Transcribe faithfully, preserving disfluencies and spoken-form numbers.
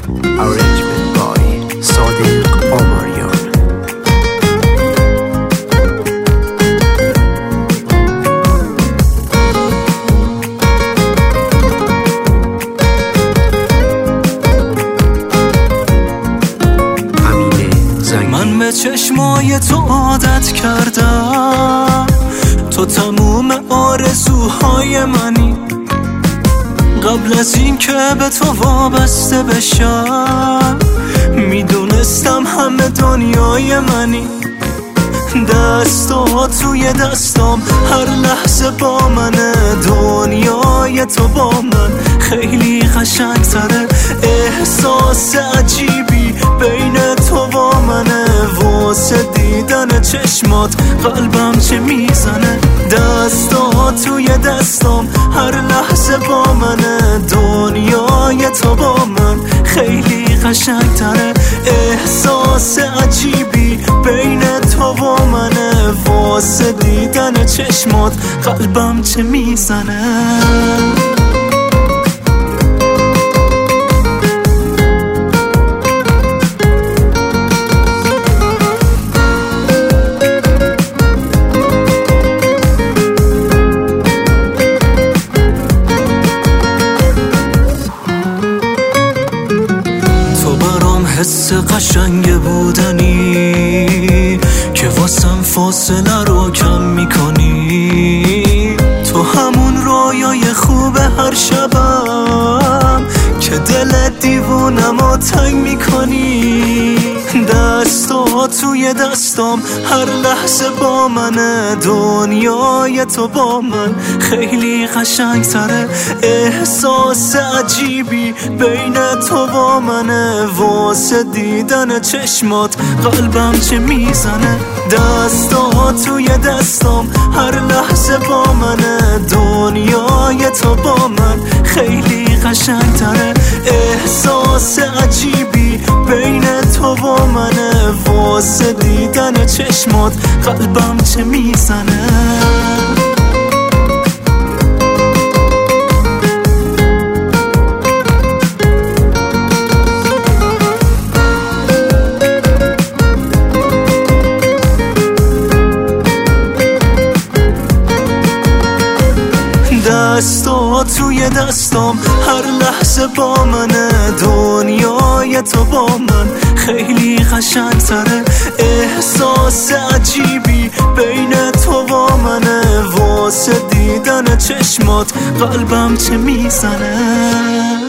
Arrangement by Sadiq Omarian. من به چشمای تو عادت کردم، تو تموم آرزوهای منی. قبل از این که به تو وابسته بشم میدونستم همه دنیای منی. دستا توی دستام هر لحظه با منه، دنیای تو با من خیلی قشنگ تره. احساس عجیبی بین تو و منه، واسه دیدن چشمات قلبم چه میزنه. دستا توی دستام هر لحظه با منه، دنیای تو با من خیلی قشنگ تره. احساس عجیبی بین تو و منه، واسه دیدن چشمات قلبم چه میزنه. حس قشنگ بودنی که واسم فاصله رو کم میکنی. تو همون رویای خوب هر شبم که دل دیوونمو تنگ میکنی. دستا توی دستام هر لحظه با منه، دنیای تو با من خیلی قشنگ تره. احساس عجیبی بین تو و منه، واسه دیدن چشمات قلبم چه میزنه. دستا توی دستام هر لحظه با منه، دنیای تو با من خیلی قشنگ تره. احساس عجیبی بین تو و منه، واسه دیدن چشمات قلبم چه میزنه. دستا توی دستام هر لحظه با منه، دنیای تو با من خیلی قشنگ تره. احساس عجیبی بین تو و منه، واسه دیدن چشمات قلبم چه میزنه.